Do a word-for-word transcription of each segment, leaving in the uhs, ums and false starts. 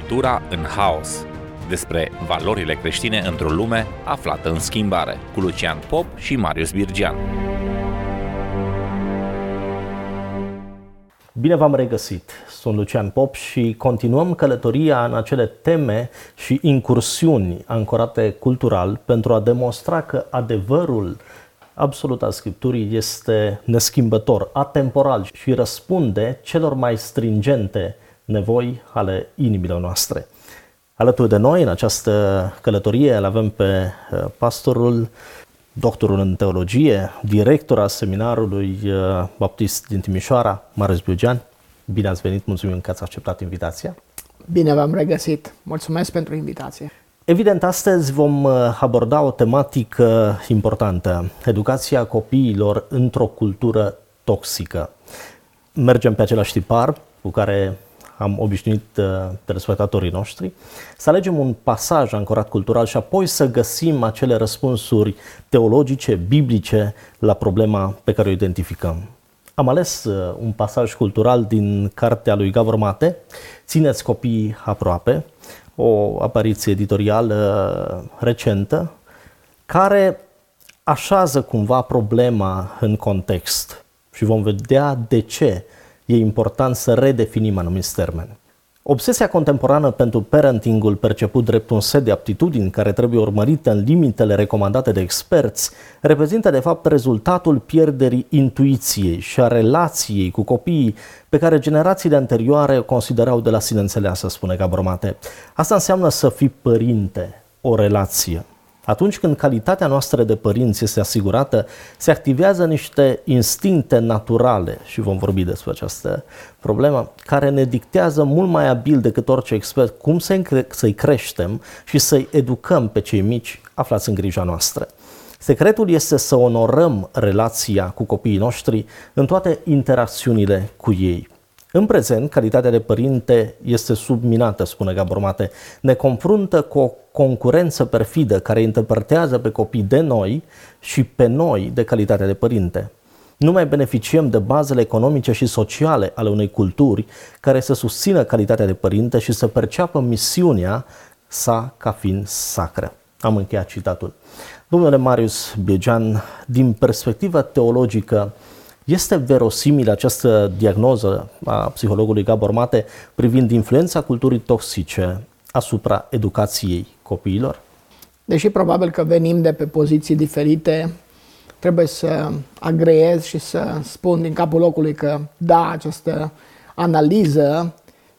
Cultura în haos. Despre valorile creștine într-o lume aflată în schimbare, cu Lucian Pop și Marius Birgean. Bine v-am regăsit! Sunt Lucian Pop și continuăm călătoria în acele teme și incursiuni ancorate cultural pentru a demonstra că adevărul absolut al Scripturii este neschimbător, atemporal și răspunde celor mai stringente nevoi ale inimilor noastre. Alături de noi, în această călătorie, îl avem pe pastorul, doctorul în teologie, director al seminarului baptist din Timișoara, Marius Birgean. Bine ați venit, mulțumim că ați acceptat invitația. Bine v-am regăsit, mulțumesc pentru invitație. Evident, astăzi vom aborda o tematică importantă, educația copiilor într-o cultură toxică. Mergem pe același tipar cu care am obișnuit telespectatorii noștri, să alegem un pasaj ancorat cultural și apoi să găsim acele răspunsuri teologice, biblice la problema pe care o identificăm. Am ales un pasaj cultural din cartea lui Gabor Mate, Țineți copiii aproape, o apariție editorială recentă, care așează cumva problema în context și vom vedea de ce e important să redefinim anumiți termeni. Obsesia contemporană pentru parentingul perceput drept un set de aptitudini care trebuie urmărite în limitele recomandate de experți reprezintă de fapt rezultatul pierderii intuiției și a relației cu copiii pe care generațiile anterioare o considerau de la sine înțeleasă, spune Gabor Mate. Asta înseamnă să fii părinte, o relație. Atunci când calitatea noastră de părinți este asigurată, se activează niște instincte naturale, și vom vorbi despre această problemă, care ne dictează mult mai abil decât orice expert cum să-i creștem și să-i educăm pe cei mici aflați în grija noastră. Secretul este să onorăm relația cu copiii noștri în toate interacțiunile cu ei. În prezent, calitatea de părinte este subminată, spune Gabor Mate. Ne confruntă cu o concurență perfidă care interpretează pe copii de noi și pe noi de calitatea de părinte. Nu mai beneficiem de bazele economice și sociale ale unei culturi care să susțină calitatea de părinte și să perceapă misiunea sa ca fiind sacră. Am încheiat citatul. Domnule Marius Birgean, din perspectivă teologică, este verosimilă această diagnoză a psihologului Gabor Mate privind influența culturii toxice asupra educației copiilor? Deși probabil că venim de pe poziții diferite, trebuie să agreez și să spun din capul locului că da, această analiză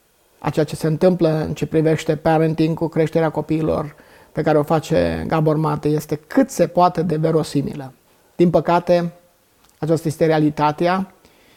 a ceea ce se întâmplă în ce privește parenting cu creșterea copiilor pe care o face Gabor Mate este cât se poate de verosimilă. Din păcate, aceasta este realitatea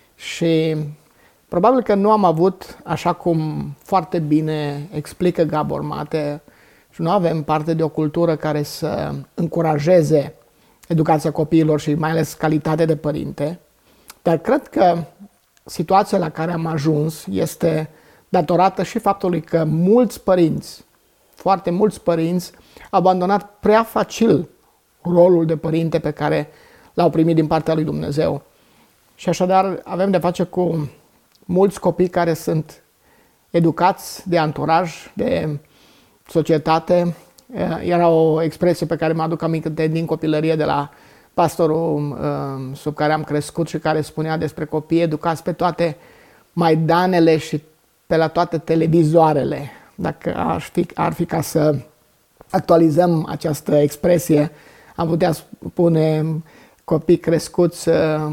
și probabil că nu am avut, așa cum foarte bine explică Gabor Mate, și nu avem parte de o cultură care să încurajeze educația copiilor și mai ales calitatea de părinte, dar cred că situația la care am ajuns este datorată și faptului că mulți părinți, foarte mulți părinți, au abandonat prea facil rolul de părinte pe care l-au primit din partea lui Dumnezeu. Și așadar avem de face cu mulți copii care sunt educați de anturaj, de societate. Era o expresie pe care mă aduc aminte din copilărie de la pastorul sub care am crescut și care spunea despre copii educați pe toate maidanele și pe la toate televizoarele. Dacă ar fi, ar fi ca să actualizăm această expresie, am putea spune copii crescuți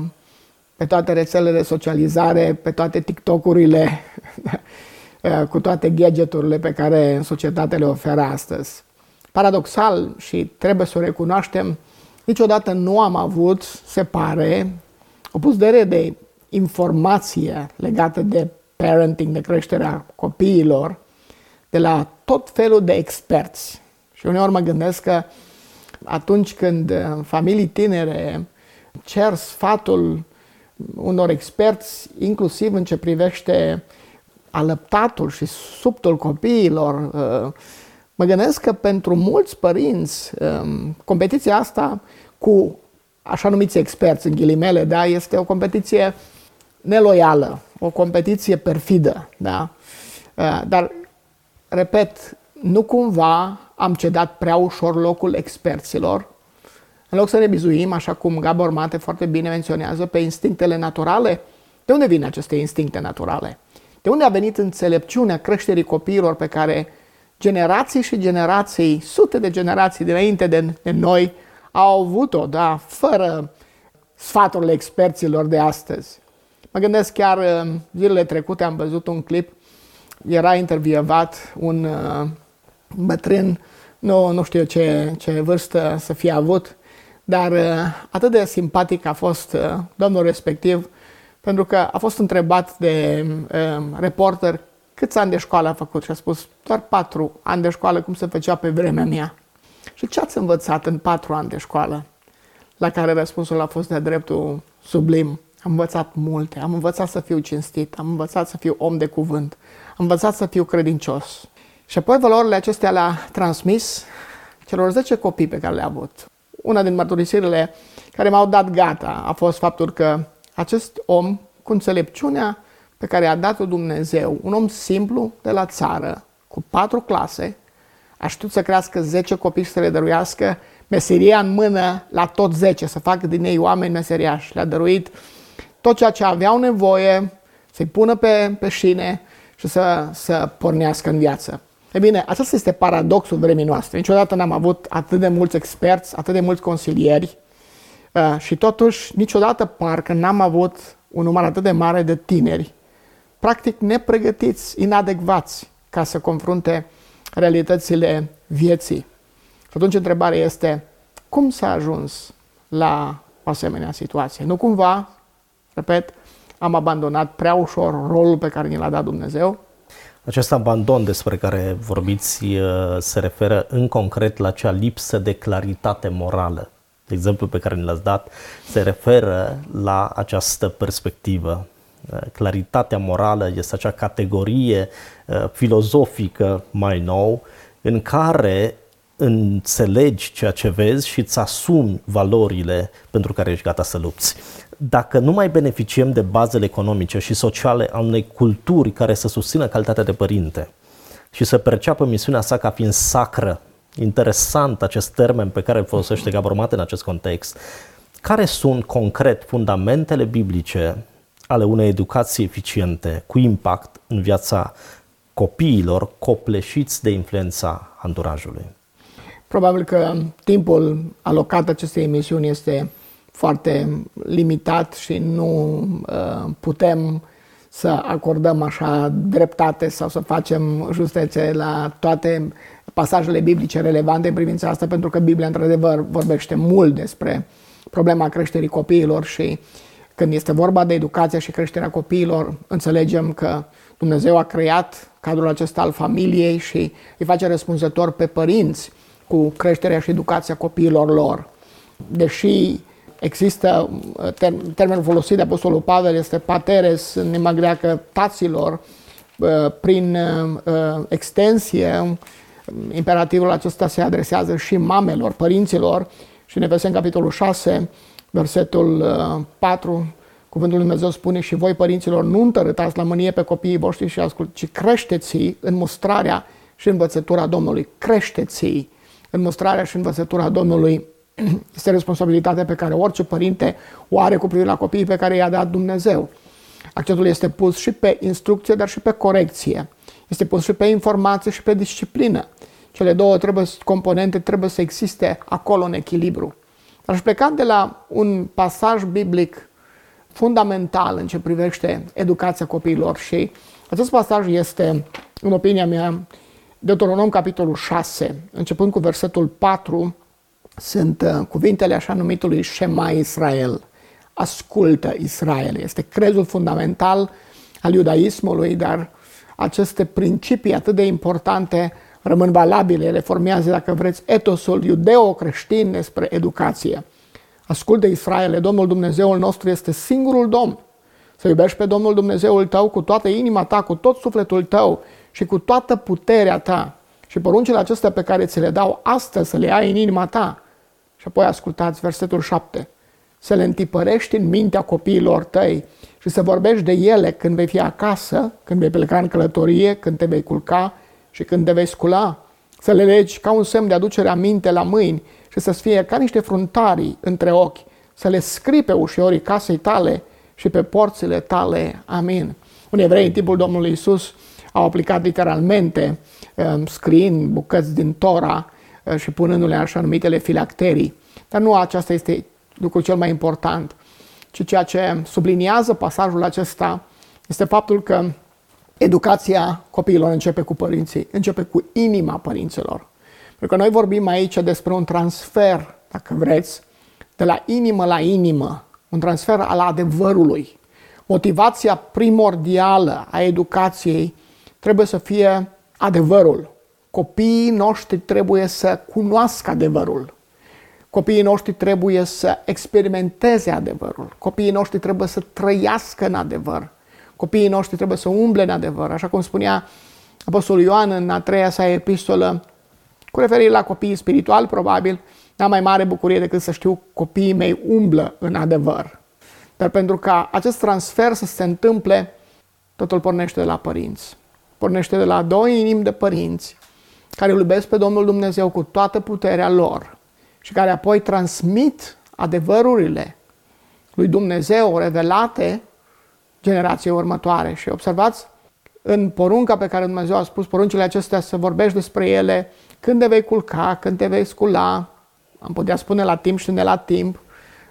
pe toate rețelele de socializare, pe toate TikTok-urile, cu toate gadgeturile pe care societatea le oferă astăzi. Paradoxal, și trebuie să o recunoaștem, niciodată nu am avut, se pare, o putere de informație legată de parenting, de creșterea copiilor, de la tot felul de experți. Și uneori mă gândesc că atunci când familii tinere cer sfatul unor experți, inclusiv în ce privește alăptatul și suptul copiilor, mă gândesc că pentru mulți părinți competiția asta cu așa numiți experți, în ghilimele, da, este o competiție neloială, o competiție perfidă. Da? Dar repet, nu cumva am cedat prea ușor locul experților, în loc să ne bizuim, așa cum Gabor Mate foarte bine menționează, pe instinctele naturale. De unde vin aceste instincte naturale? De unde a venit înțelepciunea creșterii copiilor pe care generații și generații, sute de generații dinainte de, de noi au avut-o, da, fără sfaturile experților de astăzi? Mă gândesc chiar zilele trecute am văzut un clip, era intervievat un uh, bătrân, nu, nu știu ce, ce vârstă să fie avut, dar uh, atât de simpatic a fost uh, domnul respectiv, pentru că a fost întrebat de uh, reporter câți ani de școală a făcut și a spus doar patru ani de școală, cum se făcea pe vremea mea. Și ce ați învățat în patru ani de școală? La care răspunsul a fost de-a dreptul sublim. Am învățat multe, am învățat să fiu cinstit, am învățat să fiu om de cuvânt, am învățat să fiu credincios. Și apoi valorile acestea le-a transmis celor zece copii pe care le-a avut. Una din mărturisirile care m-au dat gata a fost faptul că acest om, cu înțelepciunea pe care a dat-o Dumnezeu, un om simplu de la țară, cu patru clase, a știut să crească zece copii și să le dăruiască meseria în mână la tot zece, să facă din ei oameni meseriași. Le-a dăruit tot ceea ce aveau nevoie, să-i pună pe, pe șine și să, să pornească în viață. E bine, acesta este paradoxul vremii noastre. Niciodată n-am avut atât de mulți experți, atât de mulți consilieri uh, și totuși niciodată parcă n-am avut un număr atât de mare de tineri, practic nepregătiți, inadecvați ca să confrunte realitățile vieții. Și atunci întrebarea este, cum s-a ajuns la o asemenea situație? Nu cumva, repet, am abandonat prea ușor rolul pe care ni l-a dat Dumnezeu? Acest abandon despre care vorbiți se referă în concret la acea lipsă de claritate morală. Exemplul pe care ni l-ați dat se referă la această perspectivă. Claritatea morală este acea categorie filozofică mai nou în care înțelegi ceea ce vezi și îți asumi valorile pentru care ești gata să lupți. Dacă nu mai beneficiem de bazele economice și sociale a unei culturi care să susțină calitatea de părinte și să perceapă misiunea sa ca fiind sacră, interesant acest termen pe care îl folosește Gabor Mate în acest context, care sunt concret fundamentele biblice ale unei educații eficiente, cu impact în viața copiilor copleșiți de influența anturajului? Probabil că timpul alocat acestei emisiuni este foarte limitat și nu uh, putem să acordăm așa dreptate sau să facem justețe la toate pasajele biblice relevante în privința asta, pentru că Biblia într-adevăr vorbește mult despre problema creșterii copiilor și când este vorba de educația și creșterea copiilor, înțelegem că Dumnezeu a creat cadrul acesta al familiei și îi face răspunzător pe părinți cu creșterea și educația copiilor lor. Deși există, termenul folosit de Apostolul Pavel este pateres în limba greacă taților, prin extensie, imperativul acesta se adresează și mamelor, părinților, și în Efeseni capitolul șase, versetul patru, cuvântul lui Dumnezeu spune: și voi, părinților, nu întărâtați la mânie pe copiii voștri și ascult, ci creșteți-i în mustrarea și învățătura Domnului. Creșteți-i în mustrarea și învățătura Domnului. Este responsabilitatea pe care orice părinte o are cu privire la copiii pe care i-a dat Dumnezeu. Accentul este pus și pe instrucție, dar și pe corecție. Este pus și pe informație și pe disciplină. Cele două trebuie, componente trebuie să existe acolo în echilibru. Aș pleca de la un pasaj biblic fundamental în ce privește educația copiilor și acest pasaj este, în opinia mea, Deuteronom capitolul șase, începând cu versetul patru, sunt cuvintele așa numitului Shema Israel. Ascultă, Israel. Este crezul fundamental al iudaismului, dar aceste principii atât de importante rămân valabile. Ele formează, dacă vreți, etosul iudeo-creștin despre educație. Ascultă, Israele, Domnul Dumnezeul nostru este singurul Domn. Să iubești pe Domnul Dumnezeul tău cu toată inima ta, cu tot sufletul tău și cu toată puterea ta. Și poruncile acestea pe care ți le dau astăzi să le ai în inima ta. Și apoi ascultați versetul șapte. Să le întipărești în mintea copiilor tăi și să vorbești de ele când vei fi acasă, când vei pleca în călătorie, când te vei culca și când te vei scula, să le legi ca un semn de aducere aminte la mâini și să fie ca niște fruntarii între ochi, să le scrii pe ușorii casei tale și pe porțile tale. Amin. Un evrei în timpul Domnului Iisus au aplicat literalmente, scriind bucăți din Tora și punându-le așa numitele filacterii. Dar nu aceasta este lucrul cel mai important, ci ceea ce subliniază pasajul acesta este faptul că educația copiilor începe cu părinții, începe cu inima părinților. Pentru că noi vorbim aici despre un transfer, dacă vreți, de la inimă la inimă, un transfer al adevărului. Motivația primordială a educației trebuie să fie adevărul. Copiii noștri trebuie să cunoască adevărul. Copiii noștri trebuie să experimenteze adevărul. Copiii noștri trebuie să trăiască în adevăr. Copiii noștri trebuie să umble în adevăr. Așa cum spunea Apostolul Ioan în a treia sa epistolă, cu referire la copiii spirituali, probabil, n-am mai mare bucurie decât să știu copiii mei umblă în adevăr. Dar pentru ca acest transfer să se întâmple, totul pornește de la părinți. Pornește de la două inimi de părinți care îl iubesc pe Domnul Dumnezeu cu toată puterea lor și care apoi transmit adevărurile lui Dumnezeu revelate generației următoare. Și observați, în porunca pe care Dumnezeu a spus, poruncile acestea, să vorbești despre ele când te vei culca, când te vei scula, am putea spune la timp și ne la timp,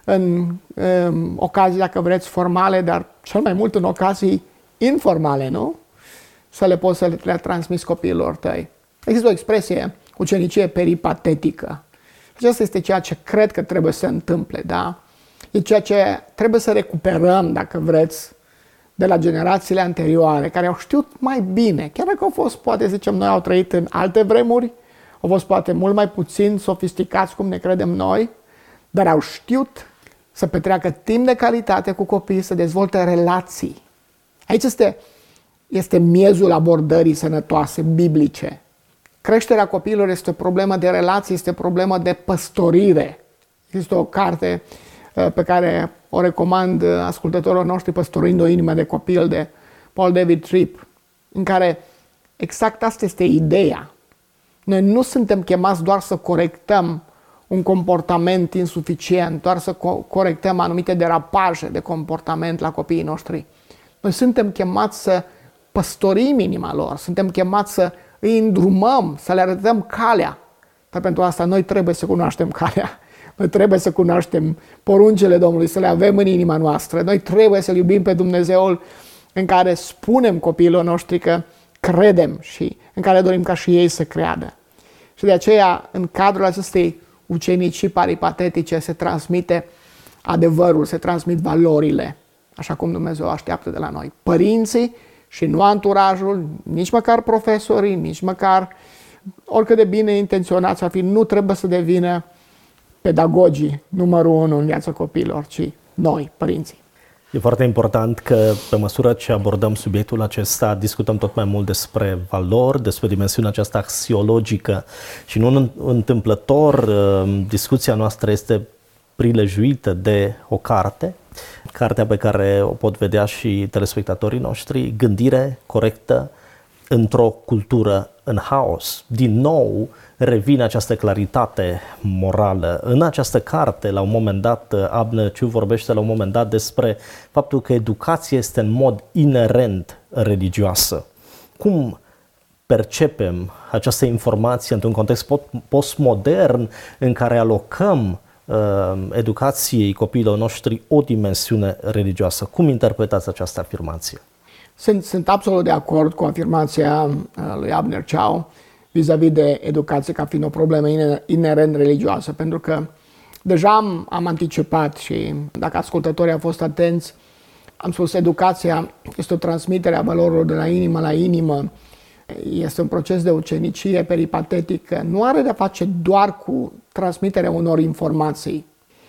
în um, ocazii, dacă vreți, formale, dar cel mai mult în ocazii informale, nu? Să le poți să le transmiți copiilor tăi. Există o expresie, ucenicie peripatetică. Aceasta este ceea ce cred că trebuie să se întâmple, da? E ceea ce trebuie să recuperăm, dacă vreți, de la generațiile anterioare, care au știut mai bine, chiar dacă au fost, poate zicem noi, au trăit în alte vremuri, au fost poate mult mai puțin sofisticați cum ne credem noi, dar au știut să petreacă timp de calitate cu copiii, să dezvolte relații. Aici este, este miezul abordării sănătoase, biblice. Creșterea copiilor este o problemă de relații, este o problemă de păstorire. Există o carte pe care o recomand ascultătorilor noștri, Păstorind o inimă de copil, de Paul David Tripp, în care exact asta este ideea. Noi nu suntem chemați doar să corectăm un comportament insuficient, doar să co- corectăm anumite derapaje de comportament la copiii noștri. Noi suntem chemați să păstorim inima lor, suntem chemați să îi îndrumăm, să le arătăm calea. Dar pentru asta noi trebuie să cunoaștem calea. Noi trebuie să cunoaștem poruncile Domnului, să le avem în inima noastră. Noi trebuie să-L iubim pe Dumnezeul în care spunem copiilor noștri că credem și în care dorim ca și ei să creadă. Și de aceea, în cadrul acestei ucenicii paripatetice, se transmite adevărul, se transmit valorile, așa cum Dumnezeu așteaptă de la noi. Părinții și nu anturajul, nici măcar profesorii, nici măcar oricât de bine intenționați ar fi, nu trebuie să devină pedagogii numărul unu în viața copiilor, ci noi, părinții. E foarte important că pe măsură ce abordăm subiectul acesta, discutăm tot mai mult despre valori, despre dimensiunea aceasta axiologică și nu întâmplător discuția noastră este prilejuită de o carte, cartea pe care o pot vedea și telespectatorii noștri, Gândire corectă într-o cultură în haos. Din nou revine această claritate morală. În această carte, la un moment dat, Abner Ciu vorbește la un moment dat despre faptul că educația este în mod inerent religioasă. Cum percepem această informație într-un context postmodern în care alocăm uh, educației copiilor noștri o dimensiune religioasă? Cum interpretați această afirmație? Sunt, sunt absolut de acord cu afirmația lui Abner Ciu vis-a-vis de educație ca fiind o problemă inerent religioasă, pentru că deja am, am anticipat și dacă ascultătorii au fost atenți, am spus educația este o transmitere a valorilor de la inimă la inimă, este un proces de ucenicie peripatetică, nu are de-a face doar cu transmiterea unor informații,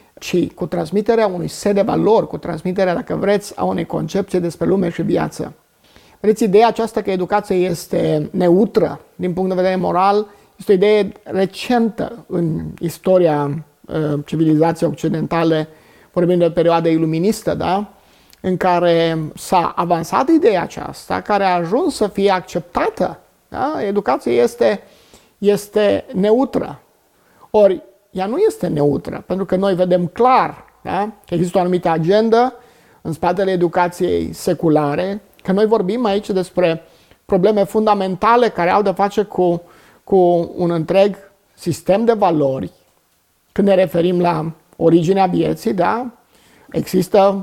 ci cu transmiterea unui set de valori, cu transmiterea, dacă vreți, a unei concepții despre lume și viață. Vedeți, ideea aceasta că educația este neutră din punct de vedere moral este o idee recentă în istoria uh, civilizației occidentale, vorbim de perioada iluministă, da? În care s-a avansat ideea aceasta, care a ajuns să fie acceptată Da? Educația este, este neutră. Ori ea nu este neutră, pentru că noi vedem clar, da? Că există o anumită agendă în spatele educației seculare, că noi vorbim aici despre probleme fundamentale care au de face cu, cu un întreg sistem de valori. Când ne referim la originea vieții, da? Există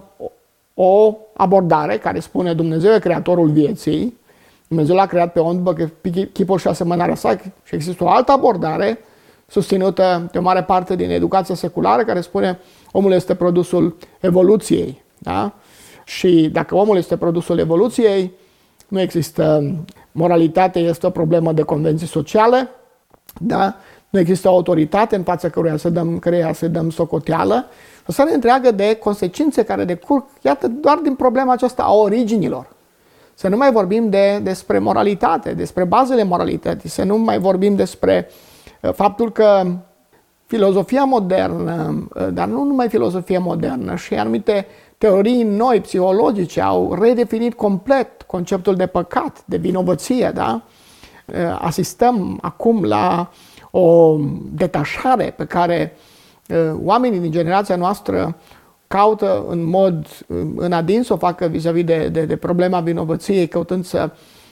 o abordare care spune Dumnezeu e creatorul vieții, Dumnezeu l-a creat pe om după chipul și asemănarea sa, și există o altă abordare susținută de o mare parte din educația seculară care spune omul este produsul evoluției. Da? Și dacă omul este produsul evoluției, nu există moralitate, este o problemă de convenții sociale, da? Nu există autoritate în fața căruia să dăm, căreia să dăm socoteală. O serie întreagă de consecințe care decurg, iată, doar din problema aceasta a originilor. Să nu mai vorbim de, despre moralitate, despre bazele moralității, să nu mai vorbim despre faptul că filozofia modernă, dar nu numai filozofia modernă, și anumite teorii noi, psihologice, au redefinit complet conceptul de păcat, de vinovăție. Da? Asistăm acum la o detașare pe care oamenii din generația noastră caută în mod în adins să o facă vis-a-vis de, de, de problema vinovăției, căutând să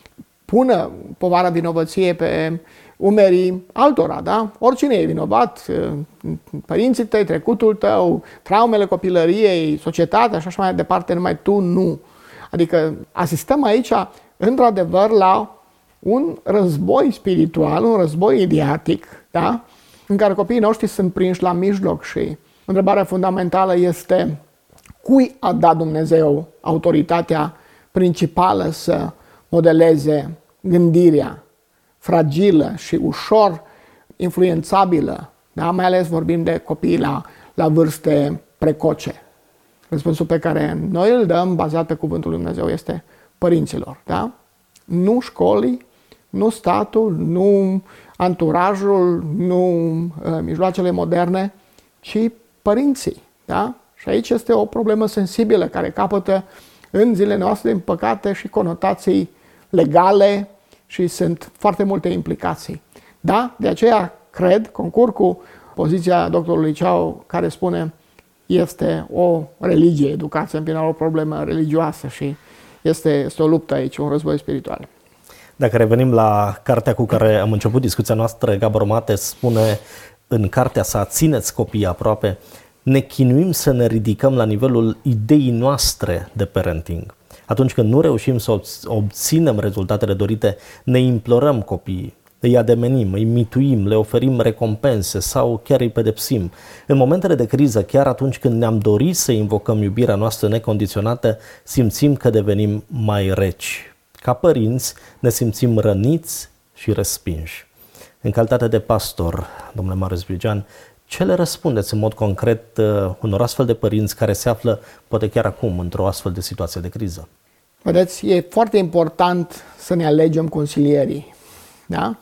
pună povara vinovăției pe umerii altora, da? Oricine e vinovat, părinții tăi, trecutul tău, traumele copilăriei, societatea și așa mai departe, numai tu nu. Adică asistăm aici, într-adevăr, la un război spiritual, un război ideatic, da? În care copiii noștri sunt prinși la mijloc și întrebarea fundamentală este cui a dat Dumnezeu autoritatea principală să modeleze gândirea fragilă și ușor influențabilă, da? Mai ales vorbim de copii la, la vârste precoce. Răspunsul pe care noi îl dăm, bazat pe cuvântul lui Dumnezeu, este părinților. Da? Nu școlii, nu statul, nu anturajul, nu uh, mijloacele moderne, ci părinții. Da? Și aici este o problemă sensibilă care capătă în zilele noastre, din păcate, și conotații legale și sunt foarte multe implicații. Da? De aceea cred, concur cu poziția doctorului Ceau, care spune este o religie, educația în final o problemă religioasă și este, este o luptă aici, un război spiritual. Dacă revenim la cartea cu care am început discuția noastră, Gabor Mate spune în cartea sa Țineți copiii aproape, ne chinuim să ne ridicăm la nivelul ideii noastre de parenting. Atunci când nu reușim să obținem rezultatele dorite, ne implorăm copiii, îi ademenim, îi mituim, le oferim recompense sau chiar îi pedepsim. În momentele de criză, chiar atunci când ne-am dorit să invocăm iubirea noastră necondiționată, simțim că devenim mai reci. Ca părinți ne simțim răniți și respinși. În calitate de pastor, domnule Marius Birgean, ce le răspundeți în mod concret unor astfel de părinți care se află poate chiar acum într-o astfel de situație de criză? Vedeți, e foarte important să ne alegem consilierii. Da?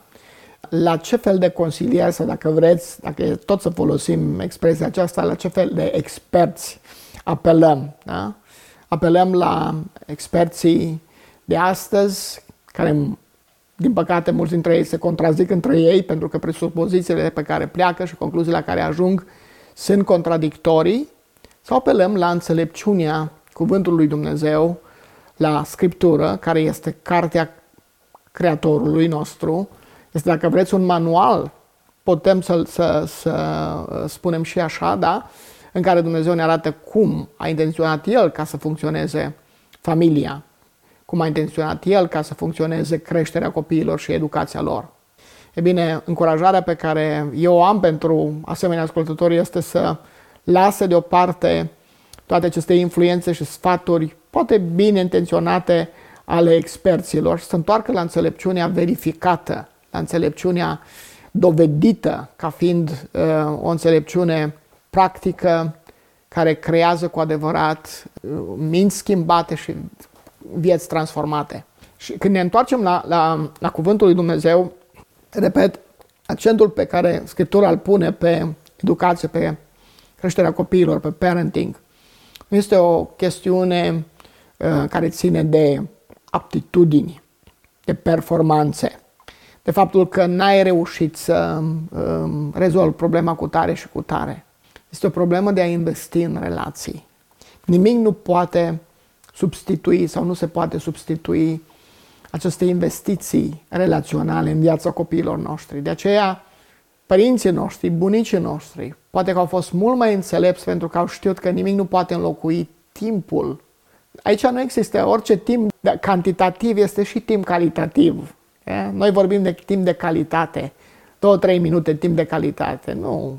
La ce fel de consilieri, sau dacă vreți, dacă e tot să folosim expresia aceasta, la ce fel de experți apelăm? Da? Apelăm la experții de astăzi, care, din păcate, mulți dintre ei se contrazic între ei, pentru că presupozițiile pe care pleacă și concluziile la care ajung sunt contradictorii, sau apelăm la înțelepciunea cuvântului lui Dumnezeu, la Scriptură, care este cartea Creatorului nostru, este, dacă vreți, un manual, putem să, să, să spunem și așa, da? În care Dumnezeu ne arată cum a intenționat El ca să funcționeze familia, cum a intenționat El ca să funcționeze creșterea copiilor și educația lor. E bine, încurajarea pe care eu o am pentru asemenea ascultători este să lase deoparte toate aceste influențe și sfaturi, poate bine intenționate, ale experților și să întoarcă la înțelepciunea verificată, la înțelepciunea dovedită ca fiind uh, o înțelepciune practică care creează cu adevărat uh, minți schimbate și vieți transformate. Și când ne întoarcem la, la, la cuvântul lui Dumnezeu, repet, accentul pe care Scriptura îl pune pe educație, pe creșterea copiilor, pe parenting, nu este o chestiune uh, care ține de aptitudini, de performanțe. de faptul că n-ai reușit să um, rezolvi problema cu tare și cu tare. Este o problemă de a investi în relații. Nimic nu poate substitui sau nu se poate substitui aceste investiții relaționale în viața copiilor noștri. De aceea, părinții noștri, bunicii noștri, poate că au fost mult mai înțelepți pentru că au știut că nimic nu poate înlocui timpul. Aici nu există orice timp cantitativ, este și timp calitativ. Noi vorbim de timp de calitate, două trei minute timp de calitate. Nu.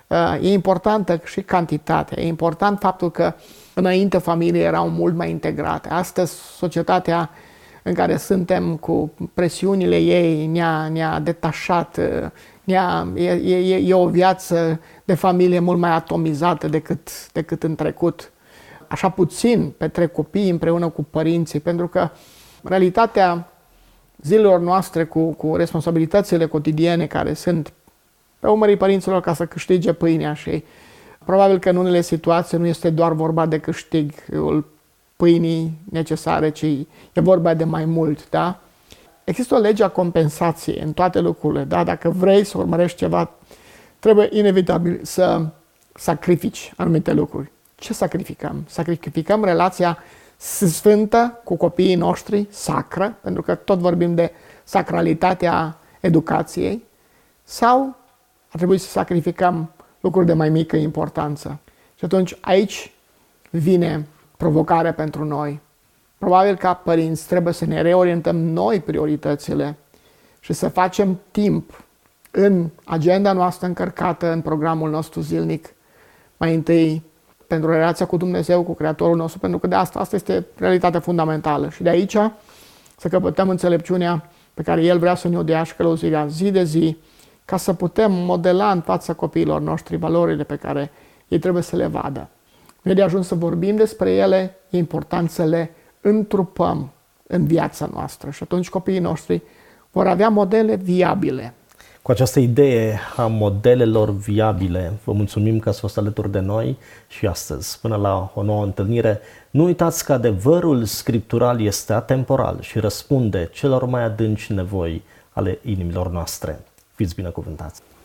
E importantă și cantitatea. E important faptul că înainte familiile erau mult mai integrate. Astăzi societatea în care suntem cu presiunile ei ne-a, ne-a detașat, ne-a, e, e, e o viață de familie mult mai atomizată decât, decât în trecut. Așa puțin petrec copiii împreună cu părinții, pentru că realitatea zilelor noastre cu, cu responsabilitățile cotidiene care sunt pe umerii părinților ca să câștige pâinea și probabil că în unele situații nu este doar vorba de câștigul pâinii necesare, ci e vorba de mai mult, da? Există o lege a compensației în toate lucrurile, da? Dacă vrei să urmărești ceva, trebuie inevitabil să sacrifici anumite lucruri. Ce sacrificăm? Sacrificăm relația sfântă cu copiii noștri, sacră, pentru că tot vorbim de sacralitatea educației, sau ar trebui să sacrificăm lucruri de mai mică importanță. Și atunci aici vine provocarea pentru noi. Probabil ca părinți trebuie să ne reorientăm noi prioritățile și să facem timp în agenda noastră încărcată, în programul nostru zilnic, mai întâi pentru relația cu Dumnezeu, cu Creatorul nostru, pentru că de asta, asta este realitatea fundamentală. Și de aici să căpătăm înțelepciunea pe care El vrea să ne o dea și călăuzirea zi de zi, ca să putem modela în fața copiilor noștri valorile pe care ei trebuie să le vadă. Nu e de ajuns să vorbim despre ele, e important să le întrupăm în viața noastră și atunci copiii noștri vor avea modele viabile. Cu această idee a modelelor viabile, vă mulțumim că ați fost alături de noi și astăzi. Până la o nouă întâlnire, nu uitați că adevărul scriptural este atemporal și răspunde celor mai adânci nevoi ale inimilor noastre. Fiți binecuvântați!